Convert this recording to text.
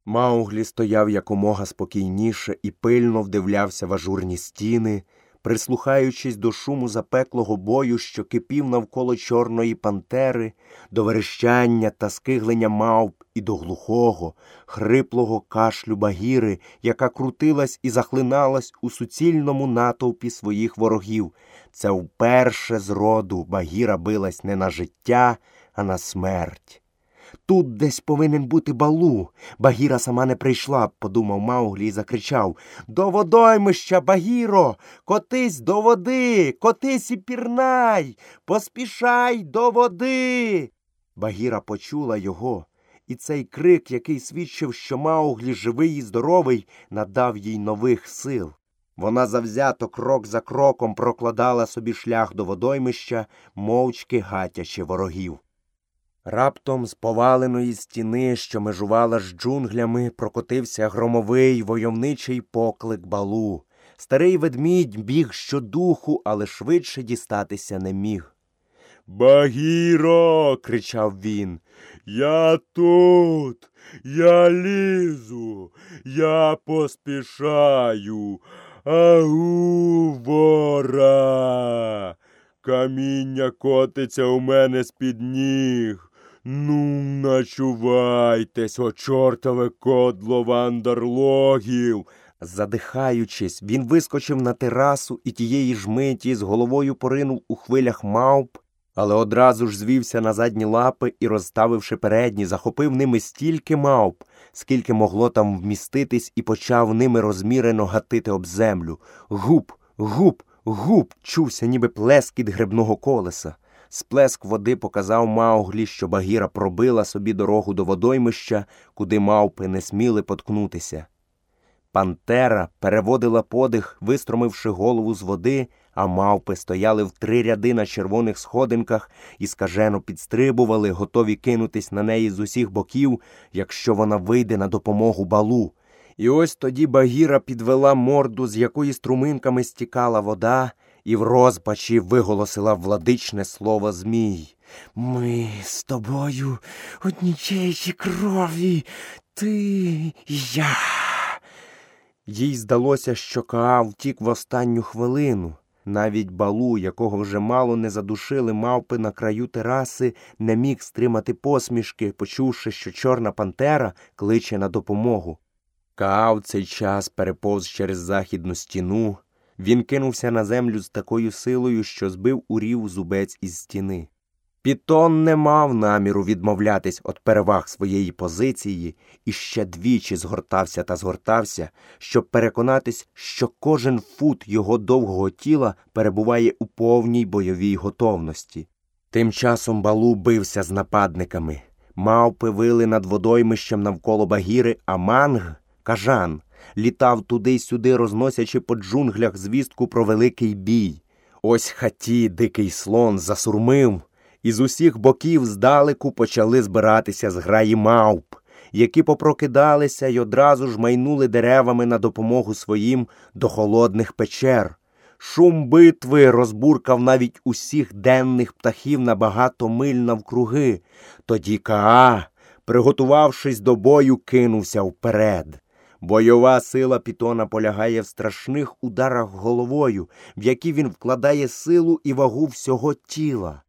Мауглі стояв якомога спокійніше і пильно вдивлявся в ажурні стіни, прислухаючись до шуму запеклого бою, що кипів навколо чорної пантери, до верещання та скиглення мавп і до глухого, хриплого кашлю Багіри, яка крутилась і захлиналась у суцільному натовпі своїх ворогів. Це вперше з роду Багіра билась не на життя, а на смерть. «Тут десь повинен бути Балу. Багіра сама не прийшла», – подумав Мауглі і закричав. «До водоймища, Багіро! Котись до води! Котись і пірнай! Поспішай до води!» Багіра почула його, і цей крик, який свідчив, що Мауглі живий і здоровий, надав їй нових сил. Вона завзято крок за кроком прокладала собі шлях до водоймища, мовчки гатячи ворогів. Раптом з поваленої стіни, що межувала з джунглями, прокотився громовий войовничий поклик Балу. Старий ведмідь біг щодуху, але швидше дістатися не міг. «Багіро!» – кричав він. «Я тут! Я лізу! Я поспішаю! Агу, вора! Каміння котиться у мене з-під ніг! Ну, начувайтесь, о чортове кодло вандерлогів!» Задихаючись, він вискочив на терасу і тієї ж миті з головою поринув у хвилях мавп, але одразу ж звівся на задні лапи і, розставивши передні, захопив ними стільки мавп, скільки могло там вміститись, і почав ними розмірено гатити об землю. Гуп, гуп, гуп чувся, ніби плескіт гребного колеса. Сплеск води показав Мауглі, що Багіра пробила собі дорогу до водоймища, куди мавпи не сміли поткнутися. Пантера переводила подих, вистромивши голову з води, а мавпи стояли в 3 ряди на червоних сходинках і скажено підстрибували, готові кинутись на неї з усіх боків, якщо вона вийде на допомогу Балу. І ось тоді Багіра підвела морду, з якої струминками стікала вода, і в розпачі виголосила владичне слово змій. «Ми з тобою однієї крові, ти і я». Їй здалося, що Каа втік в останню хвилину. Навіть Балу, якого вже мало не задушили мавпи на краю тераси, не міг стримати посмішки, почувши, що чорна пантера кличе на допомогу. Каа в цей час переповз через західну стіну. Він кинувся на землю з такою силою, що збив у рів зубець із стіни. Пітон не мав наміру відмовлятись від переваг своєї позиції і ще двічі згортався та згортався, щоб переконатись, що кожен фут його довгого тіла перебуває у повній бойовій готовності. Тим часом Балу бився з нападниками. Мавпи вили над водоймищем навколо Багіри, а Манг, кажан, літав туди-сюди, розносячи по джунглях звістку про великий бій. Ось хаті дикий слон засурмив, і з усіх боків здалеку почали збиратися зграї мавп, які попрокидалися й одразу ж майнули деревами на допомогу своїм до холодних печер. Шум битви розбуркав навіть усіх денних птахів на багато миль навкруги. Тоді Каа, приготувавшись до бою, кинувся вперед. Бойова сила Пітона полягає в страшних ударах головою, в які він вкладає силу і вагу всього тіла.